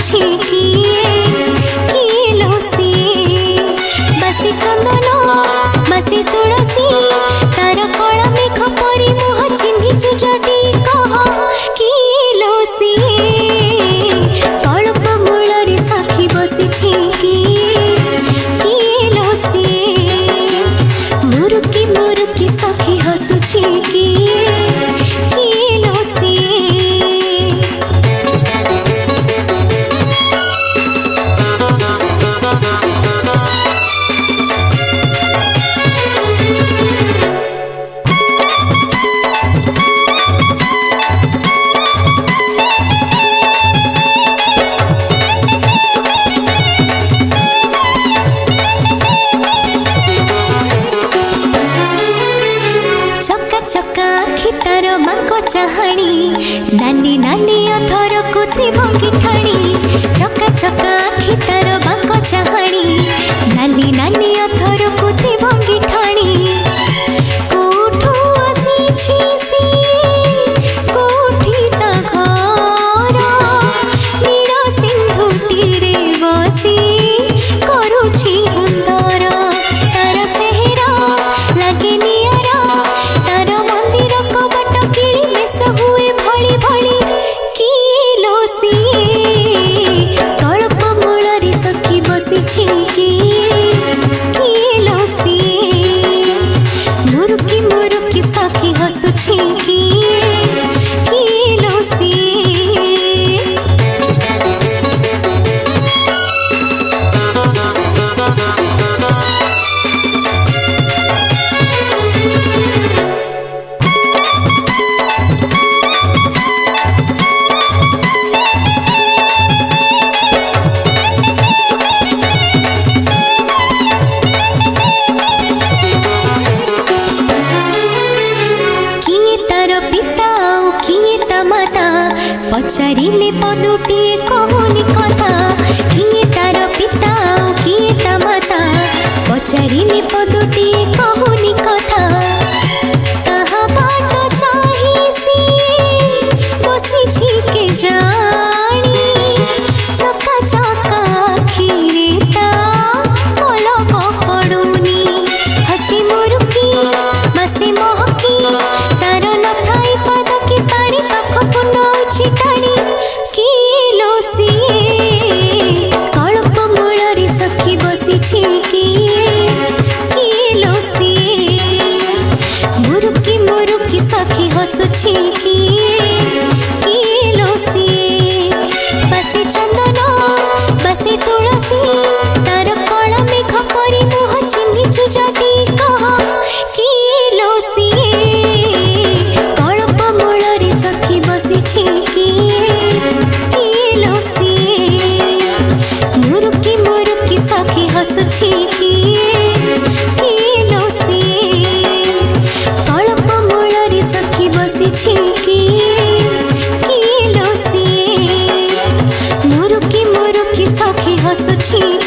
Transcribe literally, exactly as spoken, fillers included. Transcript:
हसुछि किए किए लोसी बसी चंदन बसी तुलसी तार कला मेघ परी मुह चिन्हिचु जदि कह किए लोसी कल्प मूल सखी बसी किए किए लोसी मुरुकी मुरुकी सखी हसुछि किए किए लोसी चका आखि तार माको चाहाणी नानी नानी अधर कुति भंगी ठाणी चका चका आखि तार माको चाहाणी नानी नानी अधर कुति भंगी ठाणी कोठू आसीछि सिए कोठी ता घर नील सिंधु तीरे बसी करूछि हुंदर तार चेहरा लागे नियारा तार मंदिर कबाट किली मेस हुए भली भली किए लोसी कल्प मूल सखी बसी किए किए लोसी मुरुकी मुरुकी सखी हसुछि किए किए लोसी पिता किए ता माता पचारिले पदुटी कहूनी कथा किए तार पिता किए ता माता पचारिले पदुटी कहूनी कथा कहा बाट चाही सिए बसी के जानी चका चका आखिरे ता पलक पड़ुनी हसी मुरुकी बसी महकी तार नथाई पद की पानी पाखकु नौछि टाणी किए लोसी कल्प मूल सखी बसी किए किए लोसी मुरुकी मुरुकी सखी हसुछि किए किए लोसी बसी चंदन बसी तुलसी तार कला मेघ परी मुह चिन्हिचु जदि कह किए लोसी कल्प मूल सखी बसी किए किए लोसी मुरुकी मुरुकी सखी हसुछि किए किए लोसी कल्प मूल सखी बसी किए किए लोसी मुरुकी मुरुकी सखी हसुछि